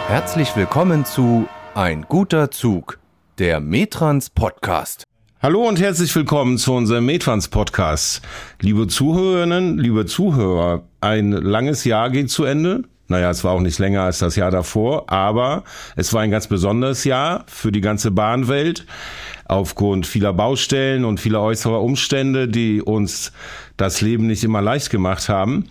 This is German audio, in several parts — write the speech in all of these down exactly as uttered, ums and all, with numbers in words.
Herzlich willkommen zu Ein guter Zug, der Metrans Podcast. Hallo und herzlich willkommen zu unserem Metrans Podcast. Liebe Zuhörerinnen, liebe Zuhörer, ein langes Jahr geht zu Ende. Naja, es war auch nicht länger als das Jahr davor, aber es war ein ganz besonderes Jahr für die ganze Bahnwelt. Aufgrund vieler Baustellen und vieler äußerer Umstände, die uns das Leben nicht immer leicht gemacht haben.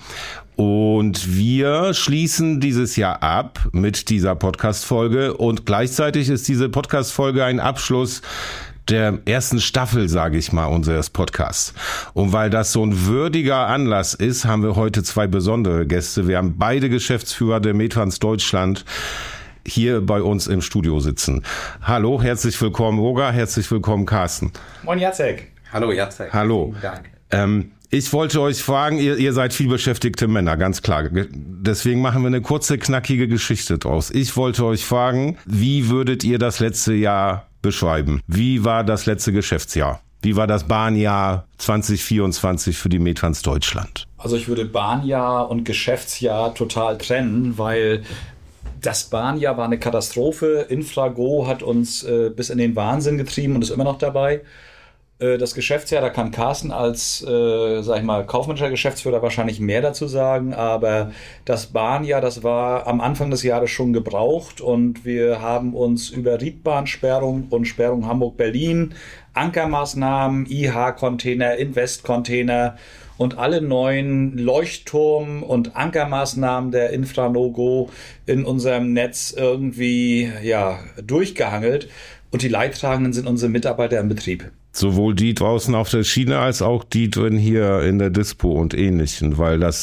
Und wir schließen dieses Jahr ab mit dieser Podcast-Folge und gleichzeitig ist diese Podcast-Folge ein Abschluss der ersten Staffel, sage ich mal, unseres Podcasts. Und weil das so ein würdiger Anlass ist, haben wir heute zwei besondere Gäste. Wir haben beide Geschäftsführer der Metrans Deutschland hier bei uns im Studio sitzen. Hallo, herzlich willkommen Roger, herzlich willkommen Carsten. Moin Jacek. Hallo Jacek. Hallo. Vielen Dank. Ähm, ich wollte euch fragen, ihr, ihr seid vielbeschäftigte Männer, ganz klar. Deswegen machen wir eine kurze, knackige Geschichte draus. Ich wollte euch fragen, wie würdet ihr das letzte Jahr beschreiben? Wie war das letzte Geschäftsjahr? Wie war das Bahnjahr zwanzig vierundzwanzig für die Metrans Deutschland? Also ich würde Bahnjahr und Geschäftsjahr total trennen, weil das Bahnjahr war eine Katastrophe. Infrago hat uns äh, bis in den Wahnsinn getrieben und ist immer noch dabei. Äh, das Geschäftsjahr, da kann Carsten als, äh, sag ich mal, kaufmännischer Geschäftsführer wahrscheinlich mehr dazu sagen, aber das Bahnjahr, das war am Anfang des Jahres schon gebraucht und wir haben uns über Riedbahnsperrung und Sperrung Hamburg-Berlin, Ankermaßnahmen, I H-Container, Invest-Container und alle neuen Leuchtturm- und Ankermaßnahmen der Infranogo in unserem Netz irgendwie ja, durchgehangelt. Und die Leidtragenden sind unsere Mitarbeiter im Betrieb. Sowohl die draußen auf der Schiene als auch die drin hier in der Dispo und Ähnlichen, weil das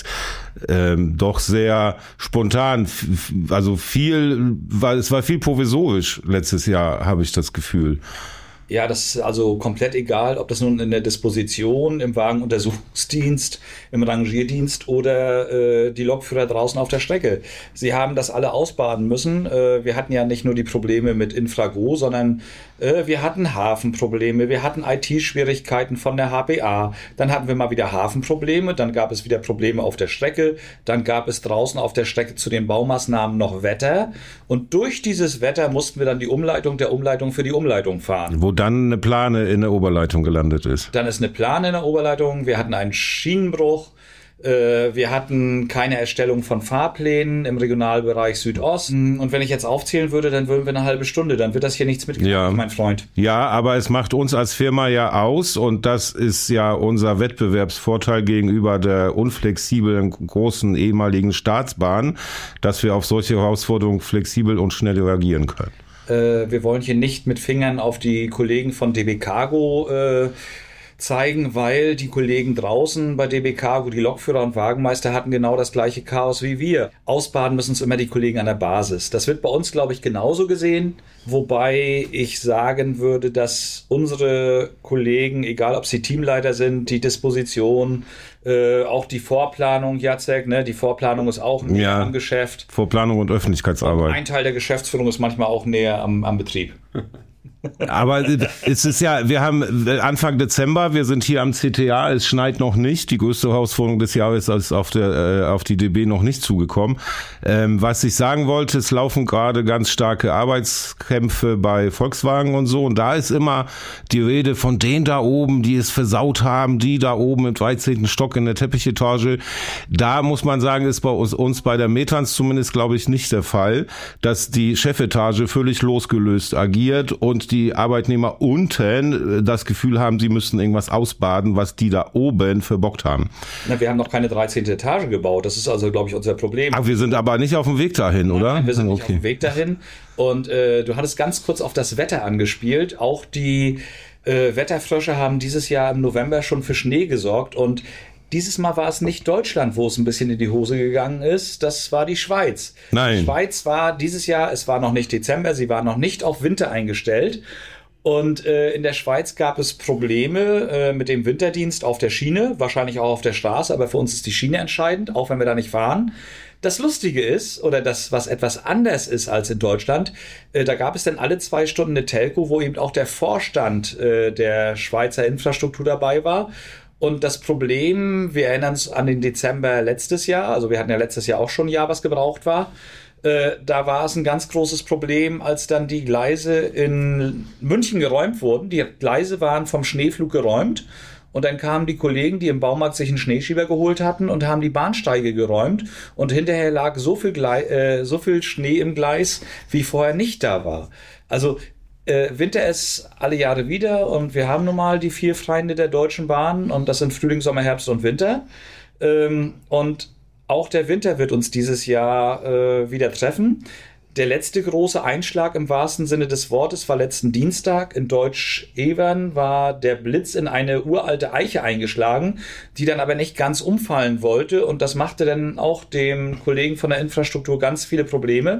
ähm, doch sehr spontan, also viel, weil es war viel provisorisch letztes Jahr, habe ich das Gefühl. Ja, das ist also komplett egal, ob das nun in der Disposition, im Wagenuntersuchungsdienst, im Rangierdienst oder äh, die Lokführer draußen auf der Strecke. Sie haben das alle ausbaden müssen. Äh, wir hatten ja nicht nur die Probleme mit Infrago, sondern äh, wir hatten Hafenprobleme, wir hatten I T-Schwierigkeiten von der H B A, dann hatten wir mal wieder Hafenprobleme, dann gab es wieder Probleme auf der Strecke, dann gab es draußen auf der Strecke zu den Baumaßnahmen noch Wetter und durch dieses Wetter mussten wir dann die Umleitung der Umleitung für die Umleitung fahren. Wo dann eine Plane in der Oberleitung gelandet ist. Dann ist eine Plane in der Oberleitung. Wir hatten einen Schienenbruch. Äh, wir hatten keine Erstellung von Fahrplänen im Regionalbereich Südost. Und wenn ich jetzt aufzählen würde, dann würden wir eine halbe Stunde. Dann wird das hier nichts mitgemacht, ja. Mein Freund. Ja, aber es macht uns als Firma ja aus und das ist ja unser Wettbewerbsvorteil gegenüber der unflexiblen großen ehemaligen Staatsbahn, dass wir auf solche Herausforderungen flexibel und schnell reagieren können. Wir wollen hier nicht mit Fingern auf die Kollegen von D B Cargo äh, zeigen, weil die Kollegen draußen bei D B Cargo, die Lokführer und Wagenmeister, hatten genau das gleiche Chaos wie wir. Ausbaden müssen es immer die Kollegen an der Basis. Das wird bei uns, glaube ich, genauso gesehen, wobei ich sagen würde, dass unsere Kollegen, egal ob sie Teamleiter sind, die Disposition, äh, auch die Vorplanung, Jacek, ne, die Vorplanung ist auch näher ja, am Geschäft. Vorplanung und Öffentlichkeitsarbeit. Und ein Teil der Geschäftsführung ist manchmal auch näher am, am Betrieb. Aber es ist ja, wir haben Anfang Dezember, wir sind hier am C T A, es schneit noch nicht. Die größte Herausforderung des Jahres ist auf der, äh, auf die D B noch nicht zugekommen. Ähm, was ich sagen wollte, es laufen gerade ganz starke Arbeitskämpfe bei Volkswagen und so. Und da ist immer die Rede von denen da oben, die es versaut haben, die da oben im dreizehnten Stock in der Teppichetage. Da muss man sagen, ist bei uns, uns bei der Metrans zumindest, glaube ich, nicht der Fall, dass die Chefetage völlig losgelöst agiert und die Arbeitnehmer unten das Gefühl haben, sie müssten irgendwas ausbaden, was die da oben verbockt haben. Na, wir haben noch keine dreizehnte Etage gebaut. Das ist also, glaube ich, unser Problem. Ach, wir sind aber nicht auf dem Weg dahin, oder? Nein, wir sind nicht okay. auf dem Weg dahin. Und äh, du hattest ganz kurz auf das Wetter angespielt. Auch die äh, Wetterfrösche haben dieses Jahr im November schon für Schnee gesorgt. Und dieses Mal war es nicht Deutschland, wo es ein bisschen in die Hose gegangen ist. Das war die Schweiz. Nein. Die Schweiz war dieses Jahr, es war noch nicht Dezember, sie war noch nicht auf Winter eingestellt. Und äh, in der Schweiz gab es Probleme äh, mit dem Winterdienst auf der Schiene, wahrscheinlich auch auf der Straße, aber für uns ist die Schiene entscheidend, auch wenn wir da nicht fahren. Das Lustige ist, oder das, was etwas anders ist als in Deutschland, äh, da gab es dann alle zwei Stunden eine Telco, wo eben auch der Vorstand äh, der Schweizer Infrastruktur dabei war. Und das Problem, wir erinnern uns an den Dezember letztes Jahr, also wir hatten ja letztes Jahr auch schon ein Jahr, was gebraucht war. Äh, da war es ein ganz großes Problem, als dann die Gleise in München geräumt wurden. Die Gleise waren vom Schneeflug geräumt. Und dann kamen die Kollegen, die im Baumarkt sich einen Schneeschieber geholt hatten und haben die Bahnsteige geräumt. Und hinterher lag so viel, Gle- äh, so viel Schnee im Gleis, wie vorher nicht da war. Also äh, Winter ist alle Jahre wieder und wir haben nun mal die vier Freunde der Deutschen Bahn und das sind Frühling, Sommer, Herbst und Winter. Ähm, und auch der Winter wird uns dieses Jahr äh, wieder treffen. Der letzte große Einschlag im wahrsten Sinne des Wortes war letzten Dienstag. In Deutsch-Evern war der Blitz in eine uralte Eiche eingeschlagen, die dann aber nicht ganz umfallen wollte. Und das machte dann auch dem Kollegen von der Infrastruktur ganz viele Probleme.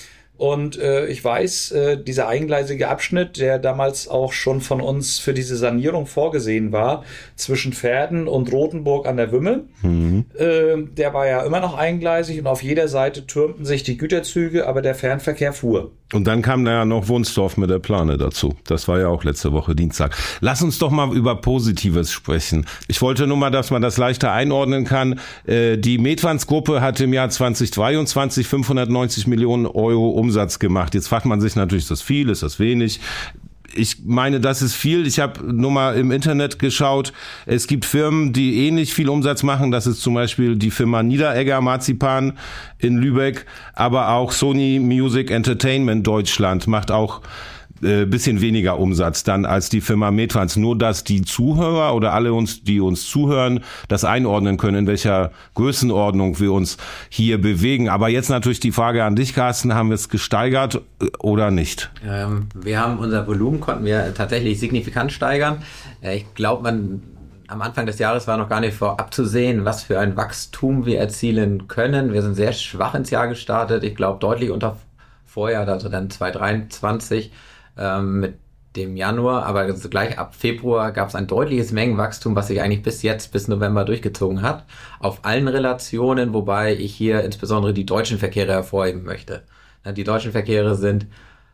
Und äh, ich weiß, äh, dieser eingleisige Abschnitt, der damals auch schon von uns für diese Sanierung vorgesehen war, zwischen Verden und Rothenburg an der Wümme, mhm. äh, der war ja immer noch eingleisig und auf jeder Seite türmten sich die Güterzüge, aber der Fernverkehr fuhr. Und dann kam da ja noch Wunsdorf mit der Plane dazu. Das war ja auch letzte Woche Dienstag. Lass uns doch mal über Positives sprechen. Ich wollte nur mal, dass man das leichter einordnen kann. Äh, die Metrans-Gruppe hat im Jahr zweitausendzweiundzwanzig fünfhundertneunzig Millionen Euro Umsatz gemacht. Jetzt fragt man sich natürlich, ist das viel, ist das wenig? Ich meine, das ist viel. Ich habe nur mal im Internet geschaut. Es gibt Firmen, die ähnlich viel Umsatz machen. Das ist zum Beispiel die Firma Niederegger Marzipan in Lübeck. Aber auch Sony Music Entertainment Deutschland macht auch äh, bisschen weniger Umsatz dann als die Firma Metrans. Nur, dass die Zuhörer oder alle uns, die uns zuhören, das einordnen können, in welcher Größenordnung wir uns hier bewegen. Aber jetzt natürlich die Frage an dich, Carsten. Haben wir es gesteigert oder nicht? Ähm, wir haben unser Volumen, konnten wir tatsächlich signifikant steigern. Äh, ich glaube, man am Anfang des Jahres war noch gar nicht vorab zu sehen, was für ein Wachstum wir erzielen können. Wir sind sehr schwach ins Jahr gestartet. Ich glaube, deutlich unter Vorjahr, also dann zweitausenddreiundzwanzig ähm, mit dem Januar. Aber gleich ab Februar gab es ein deutliches Mengenwachstum, was sich eigentlich bis jetzt, bis November durchgezogen hat. Auf allen Relationen, wobei ich hier insbesondere die deutschen Verkehre hervorheben möchte. Die deutschen Verkehre sind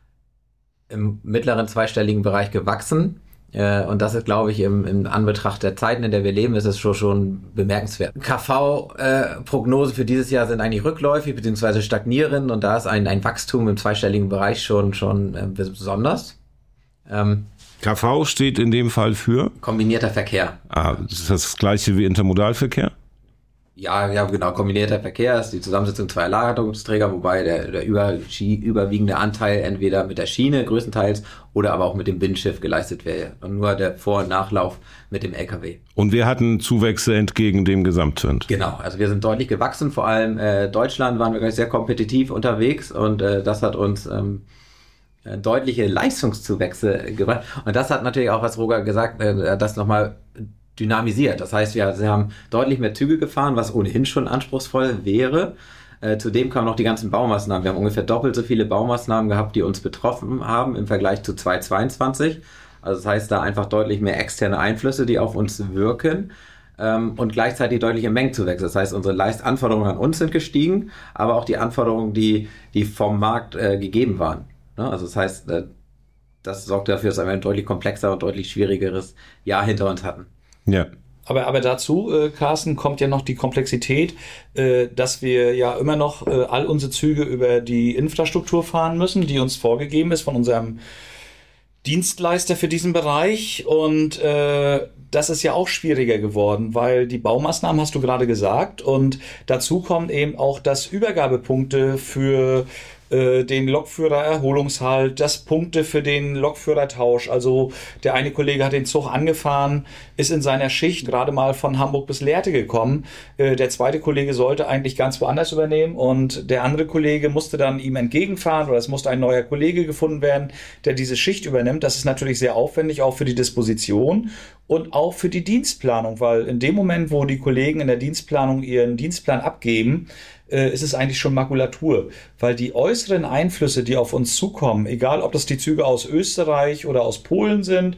im mittleren zweistelligen Bereich gewachsen. Und das ist, glaube ich, im, im Anbetracht der Zeiten, in der wir leben, ist es schon, schon bemerkenswert. K V-Prognosen äh, für dieses Jahr sind eigentlich rückläufig bzw. stagnierend und da ist ein, ein Wachstum im zweistelligen Bereich schon, schon äh, besonders. Ähm, K V steht in dem Fall für? Kombinierter Verkehr. Ah, das ist das gleiche wie Intermodalverkehr? Ja, ja, genau. Kombinierter Verkehr ist die Zusammensetzung zweier Lagerungsträger, wobei der, der über, überwiegende Anteil entweder mit der Schiene größtenteils oder aber auch mit dem Binnenschiff geleistet wird. Und nur der Vor- und Nachlauf mit dem L K W. Und wir hatten Zuwächse entgegen dem Gesamttrend. Genau, also wir sind deutlich gewachsen. Vor allem äh, Deutschland waren wir gleich sehr kompetitiv unterwegs und äh, das hat uns ähm, deutliche Leistungszuwächse gebracht. Und das hat natürlich auch, was Roger gesagt, äh, das nochmal dynamisiert. Das heißt, wir, wir haben deutlich mehr Züge gefahren, was ohnehin schon anspruchsvoll wäre. Äh, zudem kamen noch die ganzen Baumaßnahmen. Wir haben ungefähr doppelt so viele Baumaßnahmen gehabt, die uns betroffen haben im Vergleich zu zweitausendzweiundzwanzig. Also das heißt, da einfach deutlich mehr externe Einflüsse, die auf uns wirken. Ähm, und gleichzeitig deutliche Mengenzuwächse. Das heißt, unsere Leistanforderungen an uns sind gestiegen, aber auch die Anforderungen, die, die vom Markt äh, gegeben waren. Ne? Also das heißt, äh, das sorgt dafür, dass wir ein deutlich komplexer und deutlich schwierigeres Jahr hinter uns hatten. Ja. Aber, aber dazu, äh, Carsten, kommt ja noch die Komplexität, äh, dass wir ja immer noch äh, all unsere Züge über die Infrastruktur fahren müssen, die uns vorgegeben ist von unserem Dienstleister für diesen Bereich. Und äh, das ist ja auch schwieriger geworden, weil die Baumaßnahmen hast du gerade gesagt. Und dazu kommt eben auch, dass Übergabepunkte für den Lokführer-Erholungshalt, das Punkte für den Lokführertausch. Also der eine Kollege hat den Zug angefahren, ist in seiner Schicht gerade mal von Hamburg bis Lehrte gekommen. Der zweite Kollege sollte eigentlich ganz woanders übernehmen und der andere Kollege musste dann ihm entgegenfahren oder es musste ein neuer Kollege gefunden werden, der diese Schicht übernimmt. Das ist natürlich sehr aufwendig, auch für die Disposition und auch für die Dienstplanung, weil in dem Moment, wo die Kollegen in der Dienstplanung ihren Dienstplan abgeben, ist es eigentlich schon Makulatur, weil die äußeren Einflüsse, die auf uns zukommen, egal ob das die Züge aus Österreich oder aus Polen sind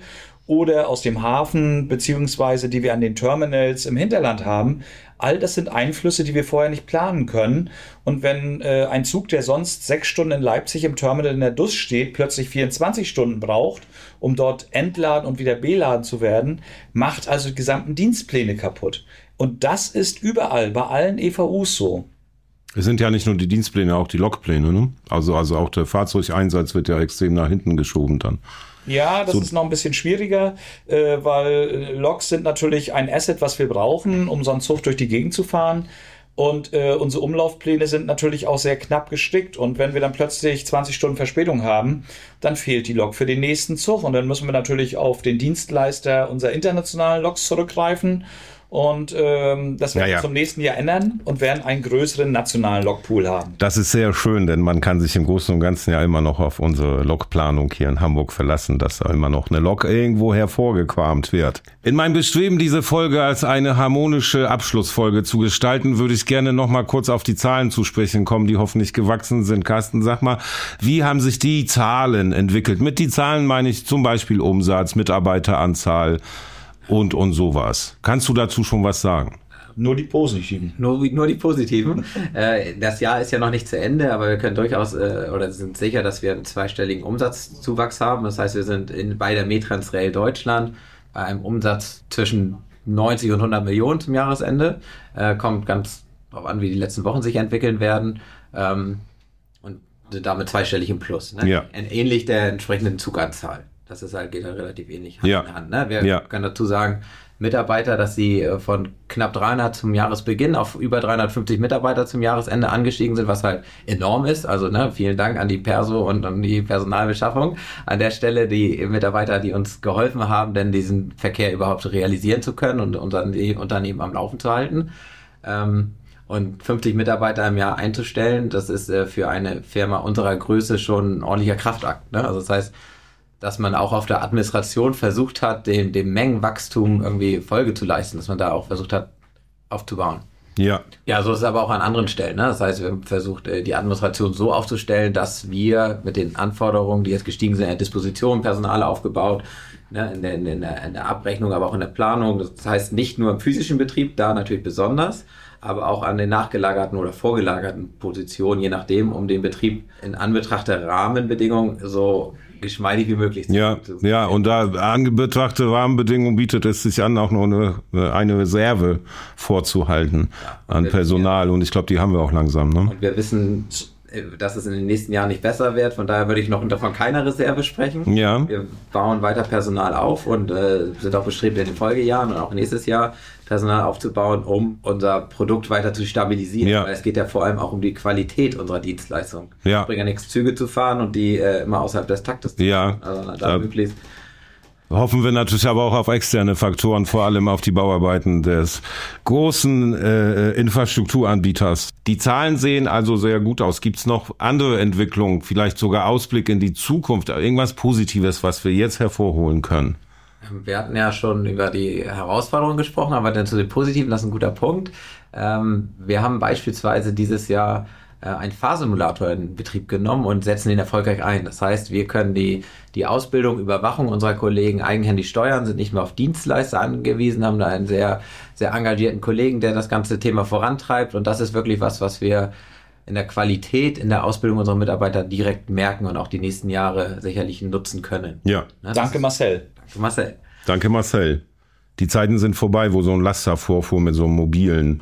oder aus dem Hafen, beziehungsweise die wir an den Terminals im Hinterland haben. All das sind Einflüsse, die wir vorher nicht planen können. Und wenn äh, ein Zug, der sonst sechs Stunden in Leipzig im Terminal in der D U S steht, plötzlich vierundzwanzig Stunden braucht, um dort entladen und wieder beladen zu werden, macht also die gesamten Dienstpläne kaputt. Und das ist überall, bei allen E V Us so. Es sind ja nicht nur die Dienstpläne, auch die Lokpläne, ne? Also, also auch der Fahrzeugeinsatz wird ja extrem nach hinten geschoben dann. Ja, das so. ist noch ein bisschen schwieriger, äh, weil Loks sind natürlich ein Asset, was wir brauchen, um so einen Zug durch die Gegend zu fahren. Und äh, unsere Umlaufpläne sind natürlich auch sehr knapp gestrickt. Und wenn wir dann plötzlich zwanzig Stunden Verspätung haben, dann fehlt die Lok für den nächsten Zug. Und dann müssen wir natürlich auf den Dienstleister unserer internationalen Loks zurückgreifen. Und ähm, das werden ja, ja. wir zum nächsten Jahr ändern und werden einen größeren nationalen Lokpool haben. Das ist sehr schön, denn man kann sich im Großen und Ganzen ja immer noch auf unsere Lokplanung hier in Hamburg verlassen, dass da immer noch eine Lok irgendwo hervorgekramt wird. In meinem Bestreben, diese Folge als eine harmonische Abschlussfolge zu gestalten, würde ich gerne noch mal kurz auf die Zahlen zu sprechen kommen, die hoffentlich gewachsen sind. Carsten, sag mal, wie haben sich die Zahlen entwickelt? Mit die Zahlen meine ich zum Beispiel Umsatz, Mitarbeiteranzahl, und und sowas. Kannst du dazu schon was sagen? Nur die positiven. Nur, nur die positiven. äh, das Jahr ist ja noch nicht zu Ende, aber wir können durchaus äh, oder sind sicher, dass wir einen zweistelligen Umsatzzuwachs haben. Das heißt, wir sind in, bei der Metrans Rail Deutschland bei einem Umsatz zwischen neunzig und hundert Millionen zum Jahresende. Äh, kommt ganz darauf an, wie die letzten Wochen sich entwickeln werden. Ähm, und sind damit zweistellig im Plus. Ne? Ja. Ähnlich der entsprechenden Zuganzahl. Das ist halt, geht halt relativ ähnlich Hand ja. in Hand. Ne? Wir ja. können dazu sagen, Mitarbeiter, dass sie von knapp dreihundert zum Jahresbeginn auf über dreihundertfünfzig Mitarbeiter zum Jahresende angestiegen sind, was halt enorm ist. Also ne, vielen Dank an die Perso und an die Personalbeschaffung. An der Stelle die Mitarbeiter, die uns geholfen haben, denn diesen Verkehr überhaupt realisieren zu können und unser Unternehmen am Laufen zu halten. Ähm, Und fünfzig Mitarbeiter im Jahr einzustellen, das ist äh, für eine Firma unserer Größe schon ein ordentlicher Kraftakt. Ne? Also das heißt, dass man auch auf der Administration versucht hat, dem, dem Mengenwachstum irgendwie Folge zu leisten, dass man da auch versucht hat, aufzubauen. Ja. Ja, so ist es aber auch an anderen Stellen. Ne? Das heißt, wir haben versucht, die Administration so aufzustellen, dass wir mit den Anforderungen, die jetzt gestiegen sind, in der Disposition, Personal aufgebaut, ne? in, der, in, der, in der Abrechnung, aber auch in der Planung. Das heißt, nicht nur im physischen Betrieb, da natürlich besonders, aber auch an den nachgelagerten oder vorgelagerten Positionen, je nachdem, um den Betrieb in Anbetracht der Rahmenbedingungen so geschmeidig wie möglich zu Ja, zu ja, und da anbetrachte Rahmenbedingungen bietet es sich an, auch noch eine, eine Reserve vorzuhalten ja, an Personal. Und ich glaube, die haben wir auch langsam. Ne? Und wir wissen, dass es in den nächsten Jahren nicht besser wird. Von daher würde ich noch von keiner Reserve sprechen. Ja. Wir bauen weiter Personal auf und äh, sind auch bestrebt, in den Folgejahren und auch nächstes Jahr Personal aufzubauen, um unser Produkt weiter zu stabilisieren. Ja. Weil es geht ja vor allem auch um die Qualität unserer Dienstleistung. Ja. Es bringt ja nichts, Züge zu fahren und die äh, immer außerhalb des Taktes zu Ja. fahren. Also da Da- möglichst. Hoffen wir natürlich aber auch auf externe Faktoren, vor allem auf die Bauarbeiten des großen äh, Infrastrukturanbieters. Die Zahlen sehen also sehr gut aus. Gibt es noch andere Entwicklungen, vielleicht sogar Ausblick in die Zukunft, irgendwas Positives, was wir jetzt hervorholen können? Wir hatten ja schon über die Herausforderungen gesprochen, aber dann zu den Positiven, das ist ein guter Punkt. Ähm, wir haben beispielsweise dieses Jahr äh, einen Fahrsimulator in Betrieb genommen und setzen ihn erfolgreich ein. Das heißt, wir können die, die Ausbildung, Überwachung unserer Kollegen eigenhändig steuern, sind nicht mehr auf Dienstleister angewiesen, haben da einen sehr, sehr engagierten Kollegen, der das ganze Thema vorantreibt. Und das ist wirklich was, was wir in der Qualität, in der Ausbildung unserer Mitarbeiter direkt merken und auch die nächsten Jahre sicherlich nutzen können. Ja. Ne, das Danke, ist- Marcel. Danke, Marcel. Danke, Marcel. Die Zeiten sind vorbei, wo so ein Laster vorfuhr mit so einem mobilen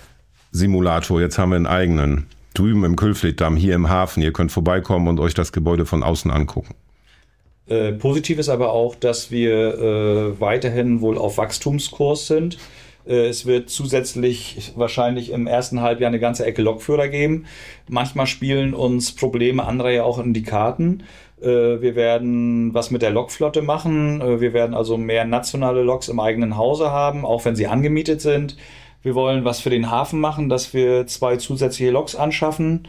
Simulator. Jetzt haben wir einen eigenen. Drüben im Külflieddamm, hier im Hafen. Ihr könnt vorbeikommen und euch das Gebäude von außen angucken. Äh, positiv ist aber auch, dass wir äh, weiterhin wohl auf Wachstumskurs sind. Äh, es wird zusätzlich wahrscheinlich im ersten Halbjahr eine ganze Ecke Lokführer geben. Manchmal spielen uns Probleme anderer ja auch in die Karten. Äh, wir werden was mit der Lokflotte machen. Äh, wir werden also mehr nationale Loks im eigenen Hause haben, auch wenn sie angemietet sind. Wir wollen was für den Hafen machen, dass wir zwei zusätzliche Loks anschaffen.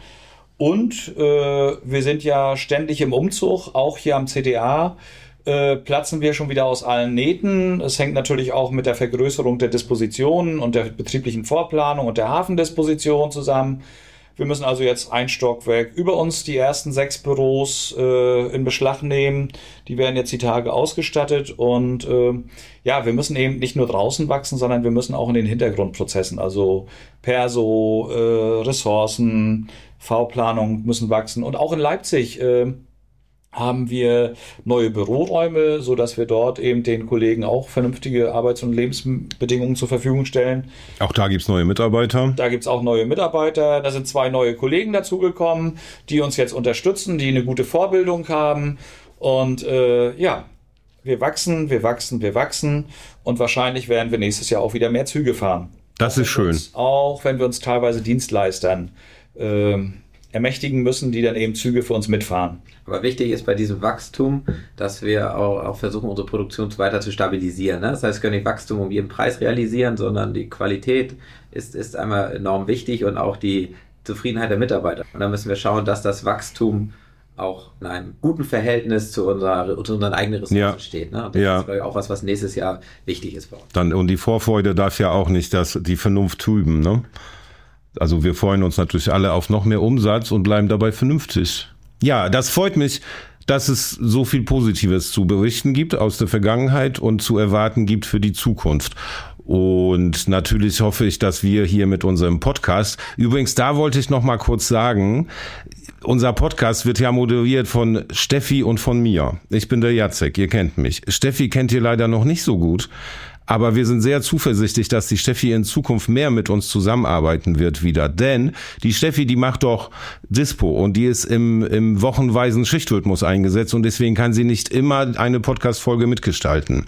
Und äh, wir sind ja ständig im Umzug, auch hier am C D A äh, platzen wir schon wieder aus allen Nähten. Es hängt natürlich auch mit der Vergrößerung der Dispositionen und der betrieblichen Vorplanung und der Hafendisposition zusammen. Wir müssen also jetzt ein Stockwerk über uns die ersten sechs Büros äh, in Beschlag nehmen. Die werden jetzt die Tage ausgestattet und äh, ja, wir müssen eben nicht nur draußen wachsen, sondern wir müssen auch in den Hintergrundprozessen, also Perso, äh, Ressourcen, V-Planung müssen wachsen und auch in Leipzig äh, haben wir neue Büroräume, so dass wir dort eben den Kollegen auch vernünftige Arbeits- und Lebensbedingungen zur Verfügung stellen. Auch da gibt's neue Mitarbeiter? Da gibt's auch neue Mitarbeiter. Da sind zwei neue Kollegen dazugekommen, die uns jetzt unterstützen, die eine gute Vorbildung haben. Und äh, ja, wir wachsen, wir wachsen, wir wachsen. Und wahrscheinlich werden wir nächstes Jahr auch wieder mehr Züge fahren. Das ist schön. Uns, auch wenn wir uns teilweise Dienstleistern äh, ermächtigen müssen, die dann eben Züge für uns mitfahren. Aber wichtig ist bei diesem Wachstum, dass wir auch, auch versuchen, unsere Produktion weiter zu stabilisieren. Ne? Das heißt, wir können nicht Wachstum um jeden Preis realisieren, sondern die Qualität ist, ist einmal enorm wichtig und auch die Zufriedenheit der Mitarbeiter. Und da müssen wir schauen, dass das Wachstum auch in einem guten Verhältnis zu, unserer, zu unseren eigenen Ressourcen ja. steht. Ne? Und das ja. ist auch was, was nächstes Jahr wichtig ist für uns. Dann, und die Vorfreude darf ja auch nicht das, die Vernunft trüben, ne? Also wir freuen uns natürlich alle auf noch mehr Umsatz und bleiben dabei vernünftig. Ja, das freut mich, dass es so viel Positives zu berichten gibt aus der Vergangenheit und zu erwarten gibt für die Zukunft. Und natürlich hoffe ich, dass wir hier mit unserem Podcast, übrigens da wollte ich noch mal kurz sagen, unser Podcast wird ja moderiert von Steffi und von mir. Ich bin der Jacek, ihr kennt mich. Steffi kennt ihr leider noch nicht so gut. Aber wir sind sehr zuversichtlich, dass die Steffi in Zukunft mehr mit uns zusammenarbeiten wird wieder. Denn die Steffi, die macht doch Dispo und die ist im, im wochenweisen Schichtrhythmus eingesetzt und deswegen kann sie nicht immer eine Podcast-Folge mitgestalten.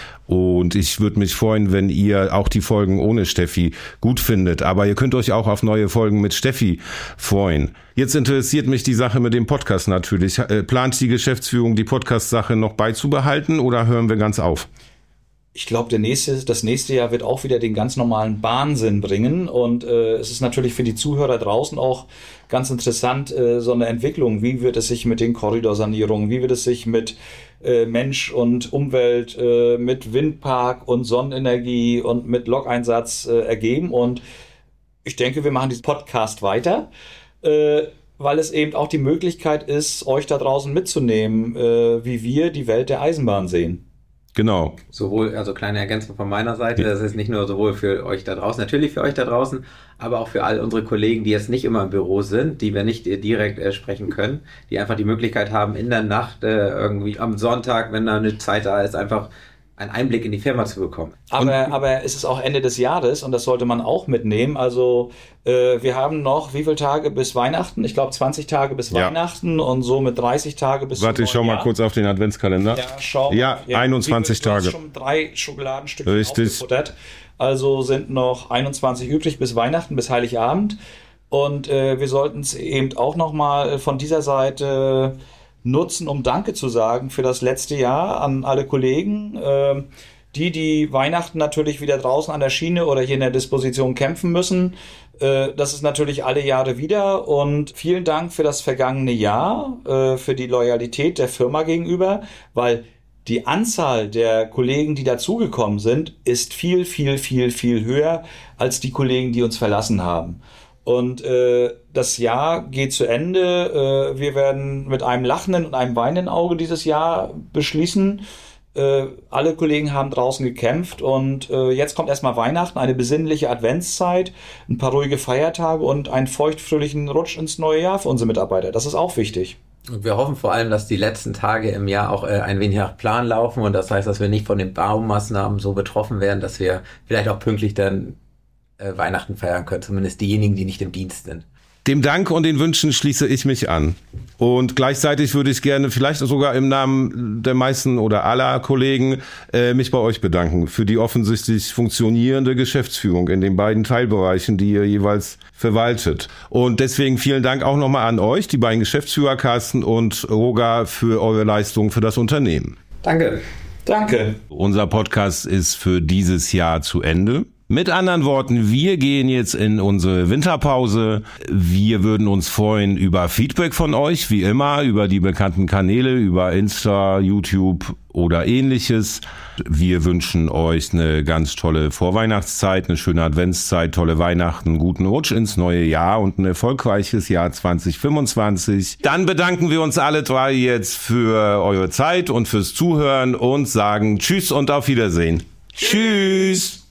Und ich würde mich freuen, wenn ihr auch die Folgen ohne Steffi gut findet. Aber ihr könnt euch auch auf neue Folgen mit Steffi freuen. Jetzt interessiert mich die Sache mit dem Podcast natürlich. Plant die Geschäftsführung, die Podcast-Sache noch beizubehalten oder hören wir ganz auf? Ich glaube, der nächste, das nächste Jahr wird auch wieder den ganz normalen Wahnsinn bringen. Und äh, es ist natürlich für die Zuhörer draußen auch ganz interessant, äh, so eine Entwicklung. Wie wird es sich mit den Korridorsanierungen, wie wird es sich mit äh, Mensch und Umwelt, äh, mit Windpark und Sonnenenergie und mit Lok-Einsatz äh, ergeben? Und ich denke, wir machen diesen Podcast weiter, äh, weil es eben auch die Möglichkeit ist, euch da draußen mitzunehmen, äh, wie wir die Welt der Eisenbahn sehen. Genau. Sowohl, also kleine Ergänzung von meiner Seite, das ist nicht nur sowohl für euch da draußen, natürlich für euch da draußen, aber auch für all unsere Kollegen, die jetzt nicht immer im Büro sind, die wir nicht direkt äh, sprechen können, die einfach die Möglichkeit haben, in der Nacht äh, irgendwie am Sonntag, wenn da eine Zeit da ist, einfach einen Einblick in die Firma zu bekommen. Aber, aber es ist auch Ende des Jahres und das sollte man auch mitnehmen. Also äh, wir haben noch wie viele Tage bis Weihnachten? Ich glaube zwanzig Tage bis ja. Weihnachten und so mit dreißig Tage bis Warte, ich schau mal Jahr. kurz auf den Adventskalender. Ja, schau. Ja, ja einundzwanzig Tage. Du hast schon drei Schokoladenstücke Richtig. aufgefuttert. Also sind noch einundzwanzig übrig bis Weihnachten, bis Heiligabend. Und äh, wir sollten es eben auch nochmal von dieser Seite nutzen, um Danke zu sagen für das letzte Jahr an alle Kollegen, äh, die, die Weihnachten natürlich wieder draußen an der Schiene oder hier in der Disposition kämpfen müssen. Äh, das ist natürlich alle Jahre wieder und vielen Dank für das vergangene Jahr, äh, für die Loyalität der Firma gegenüber, weil die Anzahl der Kollegen, die dazugekommen sind, ist viel, viel, viel, viel höher als die Kollegen, die uns verlassen haben. Und äh, das Jahr geht zu Ende. Äh, wir werden mit einem lachenden und einem weinenden Auge dieses Jahr beschließen. Äh, alle Kollegen haben draußen gekämpft und äh, jetzt kommt erstmal Weihnachten, eine besinnliche Adventszeit, ein paar ruhige Feiertage und einen feuchtfröhlichen Rutsch ins neue Jahr für unsere Mitarbeiter. Das ist auch wichtig. Und wir hoffen vor allem, dass die letzten Tage im Jahr auch äh, ein wenig nach Plan laufen und das heißt, dass wir nicht von den Baumaßnahmen so betroffen werden, dass wir vielleicht auch pünktlich dann äh, Weihnachten feiern können, zumindest diejenigen, die nicht im Dienst sind. Dem Dank und den Wünschen schließe ich mich an. Und gleichzeitig würde ich gerne vielleicht sogar im Namen der meisten oder aller Kollegen äh, mich bei euch bedanken für die offensichtlich funktionierende Geschäftsführung in den beiden Teilbereichen, die ihr jeweils verwaltet. Und deswegen vielen Dank auch nochmal an euch, die beiden Geschäftsführer Carsten und Roger, für eure Leistung für das Unternehmen. Danke. Danke. Unser Podcast ist für dieses Jahr zu Ende. Mit anderen Worten, wir gehen jetzt in unsere Winterpause. Wir würden uns freuen über Feedback von euch, wie immer, über die bekannten Kanäle, über Insta, YouTube oder ähnliches. Wir wünschen euch eine ganz tolle Vorweihnachtszeit, eine schöne Adventszeit, tolle Weihnachten, guten Rutsch ins neue Jahr und ein erfolgreiches Jahr zwanzig fünfundzwanzig. Dann bedanken wir uns alle drei jetzt für eure Zeit und fürs Zuhören und sagen Tschüss und auf Wiedersehen. Tschüss!